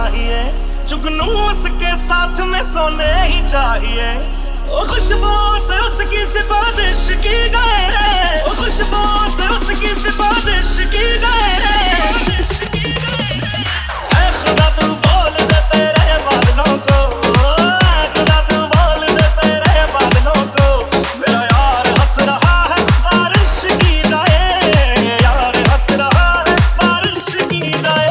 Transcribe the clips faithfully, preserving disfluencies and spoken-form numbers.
चाहिए, जुगनू उसके साथ में सोने ही चाहिए। ओ खुशबू से उसकी सिफारिश की जाए, ओ खुशबू से उसकी सिफारिश की जाए। ऐ खुदा तू बोल दे तेरे बादलों को, ऐ खुदा तू बोल दे तेरे बादलों को, मेरा यार हंस रहा है बारिश की जाए, यार हंस रहा है बारिश की जाए।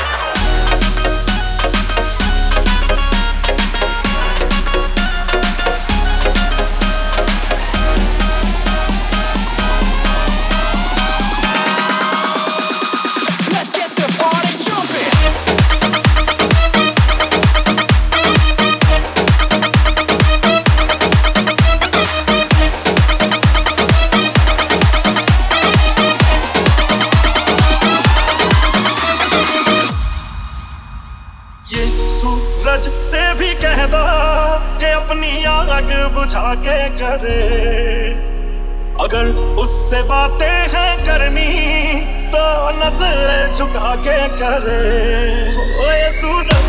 ये सूरज से भी कह दो कि अपनी आग बुझा के करे, अगर उससे बातें हैं करनी तो नजर झुका के करे। ओ ये सूरज